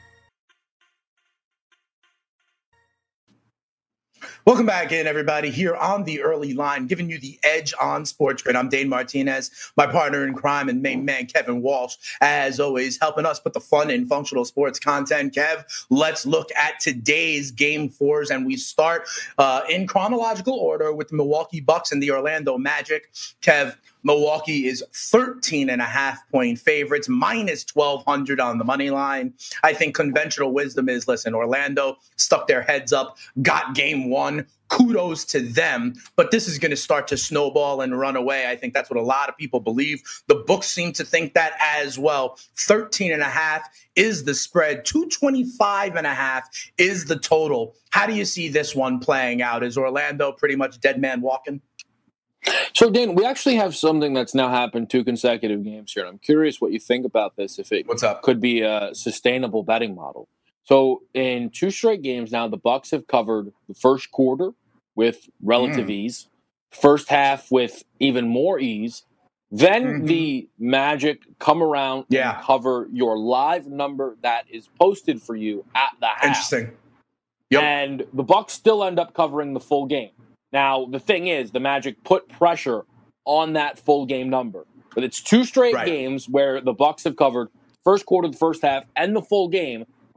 Welcome back in, everybody, here on the early line, giving you the edge on Sports Grid. I'm Dane Martinez, my partner in crime and main man, Kevin Walsh, as always, helping us put the fun in functional sports content. Kev, let's look at today's game fours, and we start uh, in chronological order with the Milwaukee Bucks and the Orlando Magic. Kev, Milwaukee is thirteen and a half point favorites, minus twelve hundred on the money line. I think conventional wisdom is, listen, Orlando stuck their heads up, got game one. Kudos to them, but this is going to start to snowball and run away. I think that's what a lot of people believe. The books seem to think that as well. thirteen and a half is the spread. two twenty-five and a half is the total. How do you see this one playing out? Is Orlando pretty much dead man walking? So, Dan, we actually have something that's now happened two consecutive games here. And I'm curious what you think about this, if it What's up? could be a sustainable betting model. So, in two straight games now, the Bucks have covered the first quarter with relative mm. ease, first half with even more ease. Then mm-hmm. the Magic come around yeah. and cover your live number that is posted for you at the half. Interesting. Yep. And the Bucks still end up covering the full game. Now, the thing is, the Magic put pressure on that full game number. But it's two straight right. games where the Bucks have covered first quarter, the first half, and the full game,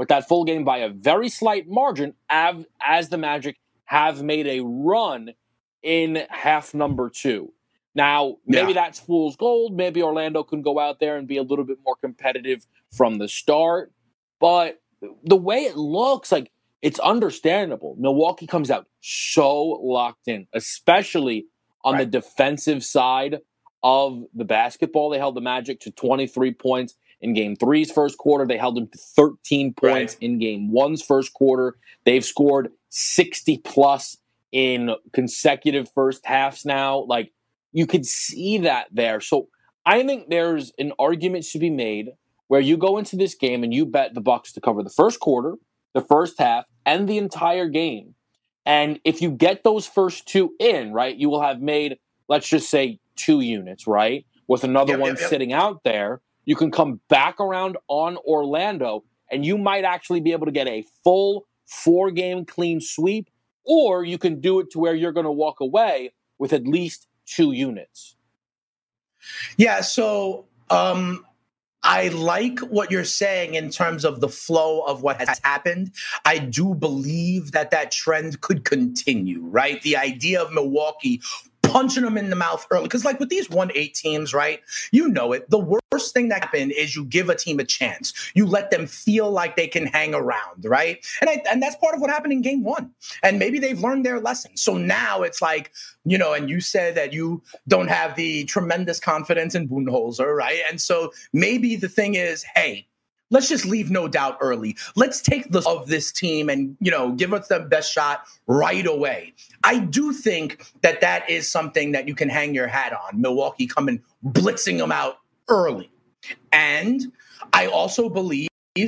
but that full game by a very slight margin av- as the Magic have made a run in half number two. Now, maybe yeah. that's fool's gold. Maybe Orlando can go out there and be a little bit more competitive from the start. But the way it looks, like, it's understandable. Milwaukee comes out so locked in, especially on right. the defensive side of the basketball. They held the Magic to twenty-three points in game three's first quarter. They held them to thirteen points right. in game one's first quarter. They've scored sixty plus in consecutive first halves now. Like, you could see that there. So I think there's an argument to be made where you go into this game and you bet the Bucks to cover the first quarter, the first half, and the entire game. And if you get those first two in, right, you will have made, let's just say, two units, right? With another yep, one yep, yep. sitting out there, you can come back around on Orlando, and you might actually be able to get a full four-game clean sweep, or you can do it to where you're going to walk away with at least two units. Yeah, so um, I like what you're saying in terms of the flow of what has happened. I do believe that that trend could continue, right? The idea of Milwaukee punching them in the mouth early. Because like with these one eight teams, right, you know it. The worst thing that happened is you give a team a chance. You let them feel like they can hang around, right? And I, and that's part of what happened in game one. And maybe they've learned their lesson. So now it's like, you know, and you said that you don't have the tremendous confidence in Budenholzer, right? And so maybe the thing is, hey, let's just leave no doubt early. Let's take the of this team and, you know, give us the best shot right away. I do think that that is something that you can hang your hat on. Milwaukee coming, blitzing them out early. And I also believe,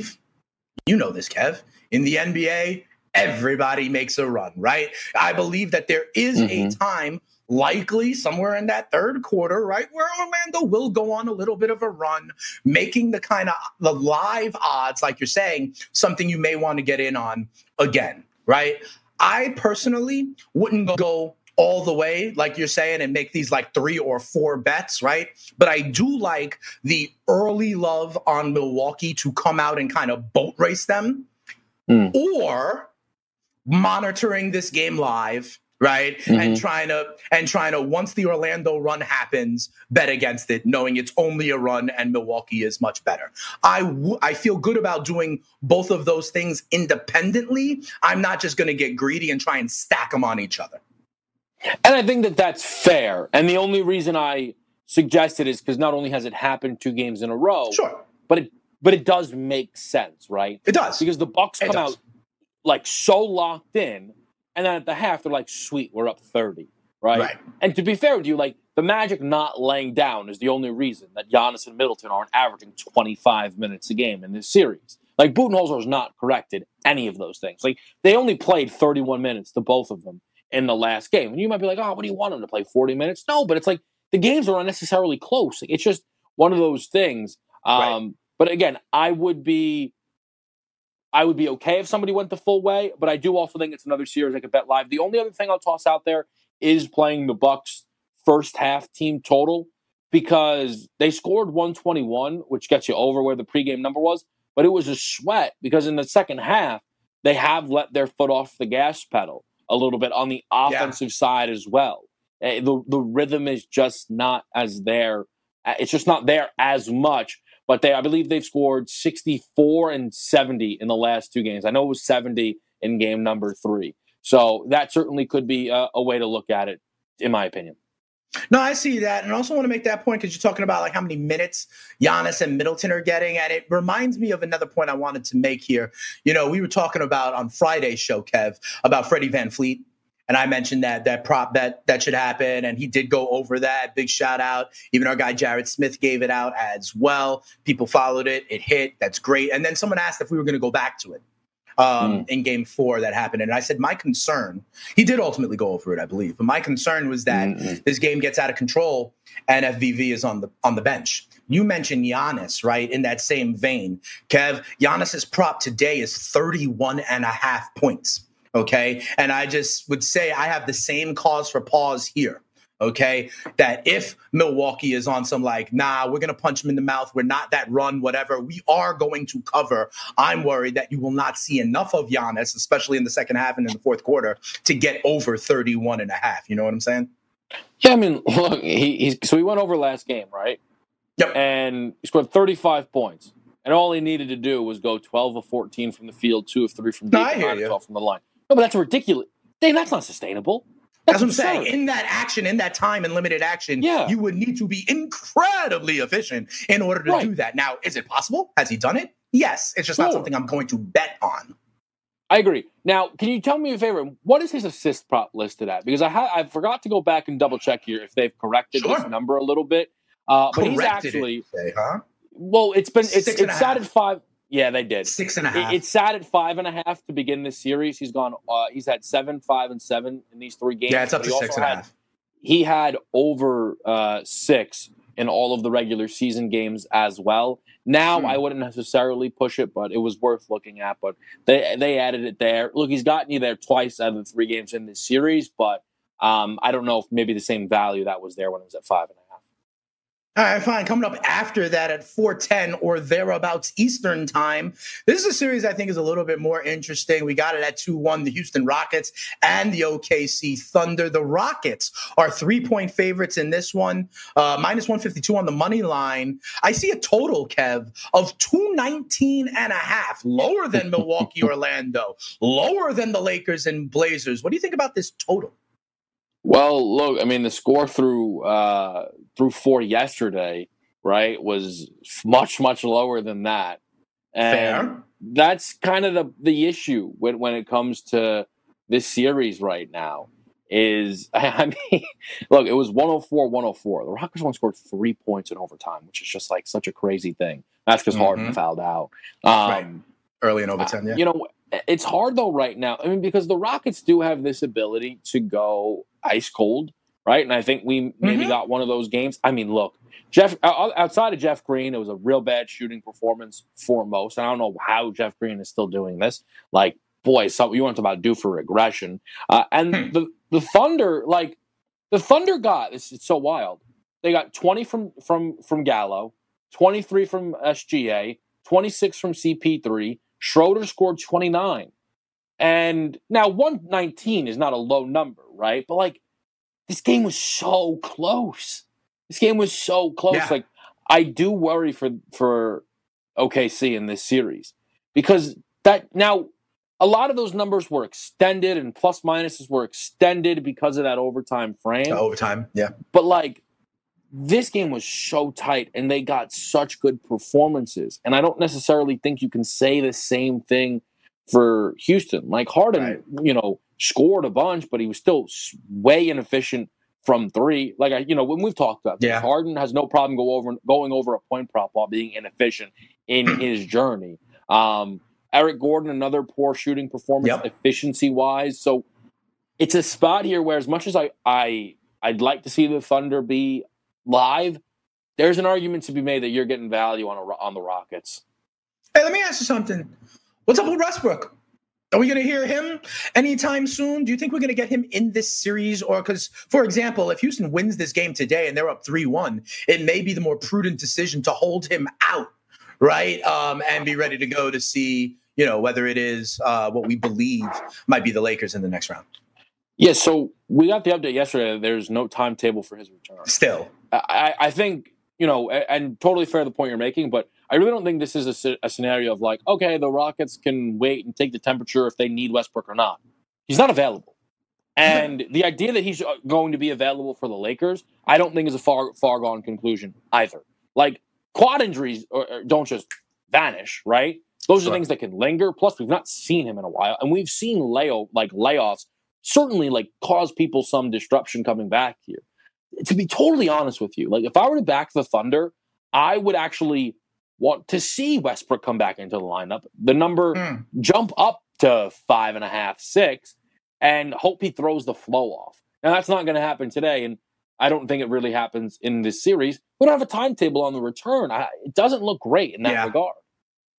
you know this, Kev, in the N B A, everybody makes a run, right? I believe that there is mm-hmm. a time likely somewhere in that third quarter, right, where Orlando will go on a little bit of a run, making the kind of the live odds, like you're saying, something you may want to get in on again, right? I personally wouldn't go all the way, like you're saying, and make these like three or four bets, right? But I do like the early love on Milwaukee to come out and kind of boat race them, mm. or monitoring this game live, right? Mm-hmm. And trying to, and trying to, once the Orlando run happens, bet against it, knowing it's only a run and Milwaukee is much better. I, w- I feel good about doing both of those things independently. I'm not just going to get greedy and try and stack them on each other. And I think that that's fair. And the only reason I suggest it is because not only has it happened two games in a row, sure, but it, but it does make sense, right? It does. Because the Bucks come out like so locked in, and then at the half, they're like, sweet, we're up thirty, right? Right. And to be fair with you, like, the Magic not laying down is the only reason that Giannis and Middleton aren't averaging twenty-five minutes a game in this series. Like, Budenholzer's not corrected any of those things. Like, they only played thirty-one minutes to both of them in the last game. And you might be like, oh, what do you want them to play, forty minutes? No, but it's like, the games are unnecessarily close. It's just one of those things. Um, right. But again, I would be... I would be okay if somebody went the full way, but I do also think it's another series I could bet live. The only other thing I'll toss out there is playing the Bucks first half team total, because they scored one twenty-one, which gets you over where the pregame number was, but it was a sweat because in the second half, they have let their foot off the gas pedal a little bit on the offensive yeah. side as well. The, the rhythm is just not as there. It's just not there as much. But they, I believe they've scored sixty-four and seventy in the last two games. I know it was seventy in game number three. So that certainly could be a, a way to look at it, in my opinion. No, I see that. And I also want to make that point because you're talking about like how many minutes Giannis and Middleton are getting. And it reminds me of another point I wanted to make here. You know, we were talking about on Friday's show, Kev, about Freddie VanVleet. And I mentioned that that prop bet that should happen, and he did go over that. Big shout out. Even our guy Jared Smith gave it out as well. People followed it. It hit. That's great. And then someone asked if we were going to go back to it um, mm. in game four that happened. And I said my concern, he did ultimately go over it, I believe. But my concern was that mm-hmm. this game gets out of control and F V V is on the on the bench. You mentioned Giannis, right? In that same vein, Kev, Giannis's prop today is thirty-one and a half points. Okay. And I just would say I have the same cause for pause here. Okay, that if Milwaukee is on some like, nah, we're going to punch them in the mouth, we're not that run, whatever, we are going to cover. I'm worried that you will not see enough of Giannis, especially in the second half and in the fourth quarter, to get over thirty-one and a half. You know what I'm saying? Yeah, I mean, look, he, he's so he went over last game, right? Yep. And he scored thirty-five points. And all he needed to do was go twelve of fourteen from the field, two of three from deep, No, I and hear nine of you. twelve from the line. No, but that's ridiculous. Dave, that's not sustainable. That's, That's what I'm absurd. saying. In that action, in that time and limited action, Yeah. you would need to be incredibly efficient in order to Right. do that. Now, is it possible? Has he done it? Yes. It's just Sure. not something I'm going to bet on. I agree. Now, can you tell me a favor? What is his assist prop listed at? Because I ha- I forgot to go back and double check here if they've corrected Sure. this number a little bit. Uh, but he's Corrected it, actually you say, huh? well, it's been it's, Six it's and a sat half. at five. Yeah, they did. Six and a It, half. it's sat at five and a half to begin this series. He's gone. Uh, he's had seven, five, and seven in these three games. yeah, it's up but to he six also and a had- half. He had over uh, six in all of the regular season games as well. Now, Hmm. I wouldn't necessarily push it, but it was worth looking at. But they they added it there. Look, he's gotten you there twice out of the three games in this series, but um, I don't know if maybe the same value that was there when it was at five and a half. All right, fine. Coming up after that at four ten or thereabouts Eastern time, this is a series I think is a little bit more interesting. We got it at two one, the Houston Rockets and the O K C Thunder. The Rockets are three-point favorites in this one, uh, minus one fifty-two on the money line. I see a total, Kev, of two nineteen and a half, lower than Milwaukee, Orlando, lower than the Lakers and Blazers. What do you think about this total? Well, look, I mean, the score through uh, through four yesterday, right, was much, much lower than that. And Fair. that's kind of the, the issue when, when it comes to this series right now is, I mean, look, it was one oh four one oh four. The Rockets only scored three points in overtime, which is just like such a crazy thing. That's because Harden Mhm. fouled out. Um, Right. Early in overtime, yeah. You know, it's hard though right now. I mean, because the Rockets do have this ability to go ice cold, right? And I think we maybe Mhm. got one of those games. I mean, look, Jeff outside of Jeff Green, it was a real bad shooting performance for most. I don't know how Jeff Green is still doing this. Like, boy, so you want to talk about due for regression. Uh, and Hmm. the the Thunder, like the Thunder got this. It's so wild. They got twenty from from from Gallo, twenty-three from S G A, twenty-six from C P three. Schroeder scored twenty-nine. And now one nineteen is not a low number, right? But like this game was so close. This game was so close. Yeah. Like I do worry for for O K C in this series because that now a lot of those numbers were extended and plus minuses were extended because of that overtime frame. Uh, overtime, yeah. But like this game was so tight and they got such good performances. And I don't necessarily think you can say the same thing for Houston. Like Harden, Right. you know, scored a bunch, but he was still s- way inefficient from three. Like I, you know, when we've talked about this, Yeah. Harden has no problem go over going over a point prop while being inefficient in his journey. Um, Eric Gordon, another poor shooting performance Yep. efficiency wise. So it's a spot here where as much as I, I I'd like to see the Thunder be live, there's an argument to be made that you're getting value on a, on the Rockets. Hey, let me ask you something. What's up with Westbrook? Are we going to hear him anytime soon? Do you think we're going to get him in this series? Or because, for example, if Houston wins this game today and they're up three one, it may be the more prudent decision to hold him out, right? Um, and be ready to go to see, you know, whether it is uh, what we believe might be the Lakers in the next round. Yeah, so we got the update yesterday. There's no timetable for his return. Still. I, I think, you know, and, and totally fair the point you're making, but I really don't think this is a, a scenario of like, okay, the Rockets can wait and take the temperature if they need Westbrook or not. He's not available. And the idea that he's going to be available for the Lakers, I don't think is a far far gone conclusion either. Like, quad injuries or, or don't just vanish, right? Those Sure. are things that can linger. Plus, we've not seen him in a while. And we've seen layo, like layoffs certainly like cause people some disruption coming back here. To be totally honest with you, like if I were to back the Thunder, I would actually want to see Westbrook come back into the lineup, the number Mm. jump up to five and a half, six, and hope he throws the flow off. Now, that's not going to happen today, and I don't think it really happens in this series. We don't have a timetable on the return. I, it doesn't look great in that Yeah. regard.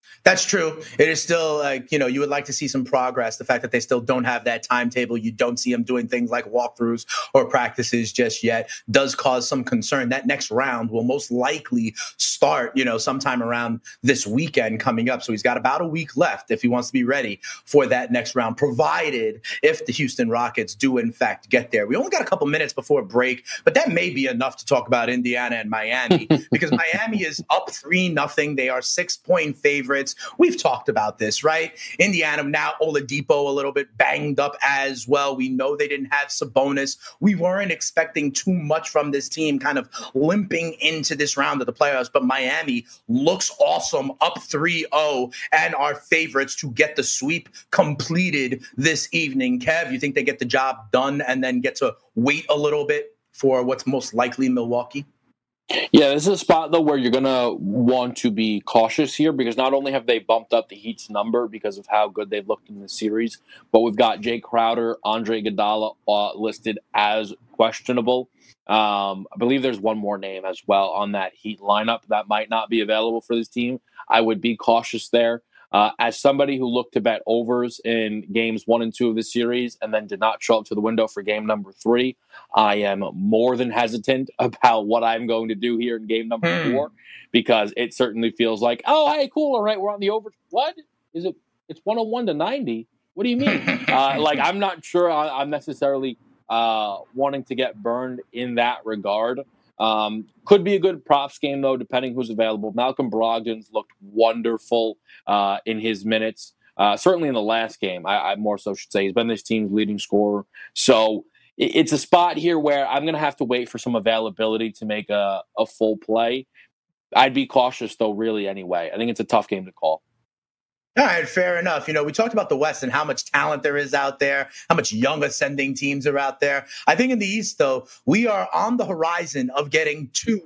That's true. It is still like, you know, you would like to see some progress. The fact that they still don't have that timetable, you don't see them doing things like walkthroughs or practices just yet, does cause some concern. That next round will most likely start, you know, sometime around this weekend coming up. So he's got about a week left if he wants to be ready for that next round, provided if the Houston Rockets do in fact get there. We only got a couple minutes before break, but that may be enough to talk about Indiana and Miami because Miami is up three nothing. They are six point favorites. We've talked about this, right? Indiana now Oladipo a little bit banged up as well. We know they didn't have Sabonis. We weren't expecting too much from this team kind of limping into this round of the playoffs, but Miami looks awesome, up three oh, and are favorites to get the sweep completed this evening. Kev, you think they get the job done and then get to wait a little bit for what's most likely Milwaukee? Yeah, this is a spot, though, where you're going to want to be cautious here because not only have they bumped up the Heat's number because of how good they've looked in the series, but we've got Jay Crowder, Andre Iguodala uh, listed as questionable. Um, I believe there's one more name as well on that Heat lineup that might not be available for this team. I would be cautious there. Uh, as somebody who looked to bet overs in games one and two of the series and then did not show up to the window for game number three, I am more than hesitant about what I'm going to do here in game number hmm. four because it certainly feels like, oh, hey, cool, all right, we're on the over. What? Is it? It's one oh one to ninety. What do you mean? uh, like, I'm not sure I, I'm necessarily uh, wanting to get burned in that regard. Um, could be a good props game, though, depending who's available. Malcolm Brogdon's looked wonderful uh, in his minutes. Uh, certainly in the last game, I, I more so should say. He's been this team's leading scorer. So it, it's a spot here where I'm going to have to wait for some availability to make a, a full play. I'd be cautious, though, really, anyway. I think it's a tough game to call. All right, fair enough. You know, we talked about the West and how much talent there is out there, how much young ascending teams are out there. I think in the East, though, we are on the horizon of getting two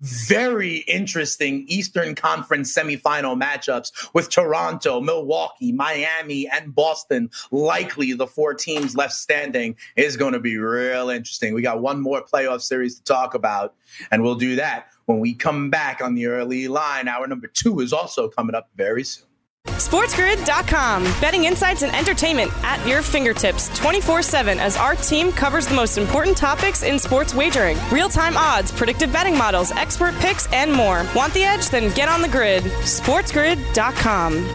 very interesting Eastern Conference semifinal matchups with Toronto, Milwaukee, Miami, and Boston. Likely the four teams left standing is going to be real interesting. We got one more playoff series to talk about, and we'll do that when we come back on the early line. Hour number two is also coming up very soon. SportsGrid dot com. Betting insights and entertainment at your fingertips twenty-four seven as our team covers the most important topics in sports wagering. Real-time odds, predictive betting models, expert picks, and more. Want the edge? Then get on the grid. SportsGrid dot com.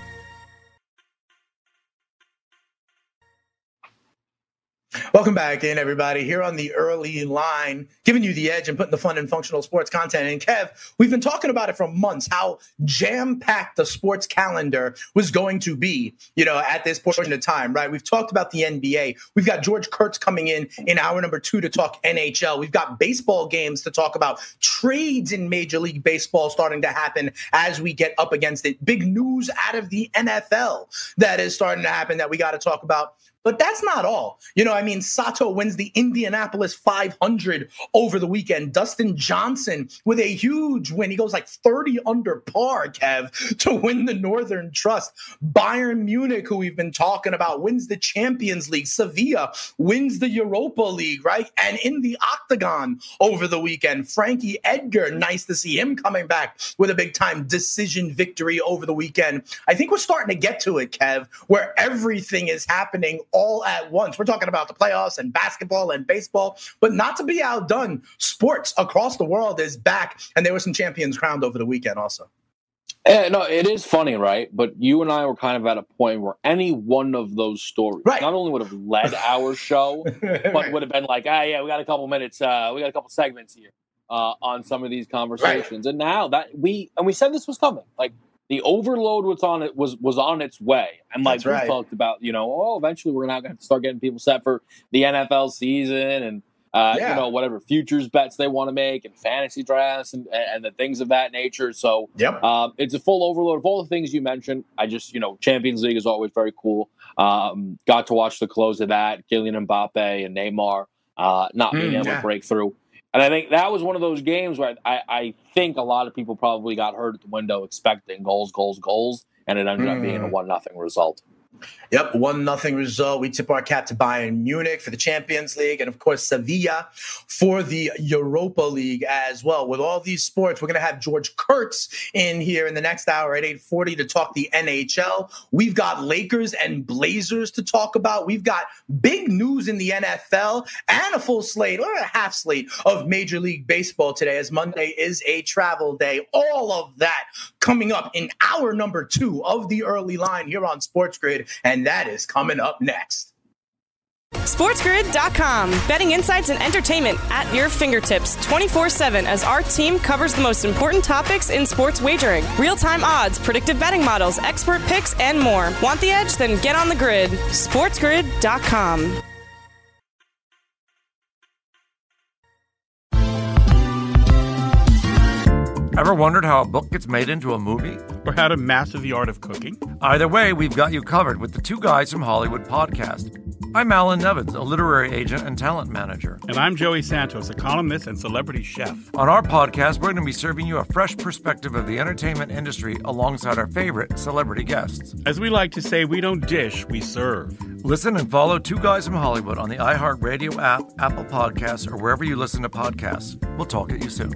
Welcome back in, everybody, here on the early line, giving you the edge and putting the fun and functional sports content in. Kev, we've been talking about it for months, how jam-packed the sports calendar was going to be, you know, at this portion of time, right? We've talked about the N B A. We've got George Kurtz coming in in hour number two to talk N H L. We've got baseball games to talk about, trades in Major League Baseball starting to happen as we get up against it. Big news out of the N F L that is starting to happen that we got to talk about. But that's not all. You know, I mean, Sato wins the Indianapolis five hundred over the weekend. Dustin Johnson with a huge win. He goes like thirty under par, Kev, to win the Northern Trust. Bayern Munich, who we've been talking about, wins the Champions League. Sevilla wins the Europa League, right? And in the Octagon over the weekend, Frankie Edgar, nice to see him coming back with a big-time decision victory over the weekend. I think we're starting to get to it, Kev, where everything is happening all at once. We're talking about the playoffs and basketball and baseball, but not to be outdone, sports across the world is back, and there were some champions crowned over the weekend also. Yeah, no, it is funny, right? But you and I were kind of at a point where any one of those stories right. not only would have led our show, but would have been like, ah, yeah, we got a couple minutes, uh, we got a couple segments here uh, on some of these conversations. Right. And now that we, and we said this was coming, like, the overload was on it was was on its way, and like we right. talked about, you know, oh, eventually we're not going to start getting people set for the N F L season, and uh, yeah. you know, whatever futures bets they want to make, and fantasy drafts, and and the things of that nature. So, yep, um, it's a full overload of all the things you mentioned. I just, you know, Champions League is always very cool. Um, got to watch the close of that, Kylian Mbappe and Neymar uh, not being mm, able yeah. to break through. And I think that was one of those games where I, I think a lot of people probably got hurt at the window expecting goals, goals, goals, and it ended mm. up being a one nothing result. Yep, one nothing result. We tip our cap to Bayern Munich for the Champions League, and of course Sevilla for the Europa League as well. With all these sports, we're going to have George Kurtz in here in the next hour at eight forty to talk the N H L. We've got Lakers and Blazers to talk about. We've got big news in the N F L and a full slate or a half slate of Major League Baseball today, as Monday is a travel day. All of that coming up in hour number two of the early line here on Sports Grid, and that is coming up next. SportsGrid dot com. Betting insights and entertainment at your fingertips twenty-four seven as our team covers the most important topics in sports wagering. Real-time odds, predictive betting models, expert picks, and more. Want the edge? Then get on the grid. SportsGrid dot com. Ever wondered how a book gets made into a movie? Or how to master the art of cooking? Either way, we've got you covered with the Two Guys from Hollywood podcast. I'm Alan Nevins, a literary agent and talent manager. And I'm Joey Santos, a columnist and celebrity chef. On our podcast, we're going to be serving you a fresh perspective of the entertainment industry alongside our favorite celebrity guests. As we like to say, we don't dish, we serve. Listen and follow Two Guys from Hollywood on the iHeartRadio app, Apple Podcasts, or wherever you listen to podcasts. We'll talk at you soon.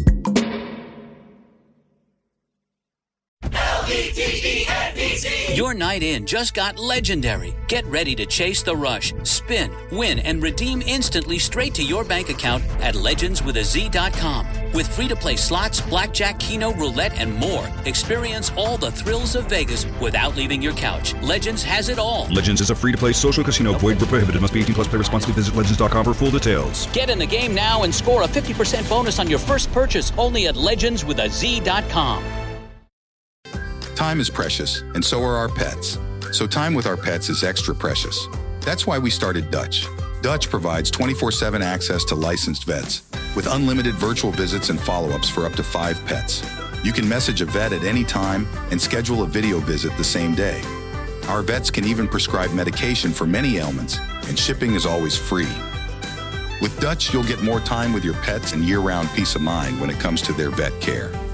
Your night in just got legendary. Get ready to chase the rush, spin, win, and redeem instantly straight to your bank account at legends with a z dot com. With free-to-play slots, blackjack, keno, roulette, and more, experience all the thrills of Vegas without leaving your couch. Legends has it all. Legends is a free-to-play social casino. Void where prohibited. Must be eighteen plus. Play responsibly. Visit legends dot com for full details. Get in the game now and score a fifty percent bonus on your first purchase only at legends with a z dot com. Time is precious, and so are our pets. So time with our pets is extra precious. That's why we started Dutch. Dutch provides twenty-four seven access to licensed vets with unlimited virtual visits and follow-ups for up to five pets. You can message a vet at any time and schedule a video visit the same day. Our vets can even prescribe medication for many ailments, and shipping is always free. With Dutch, you'll get more time with your pets and year-round peace of mind when it comes to their vet care.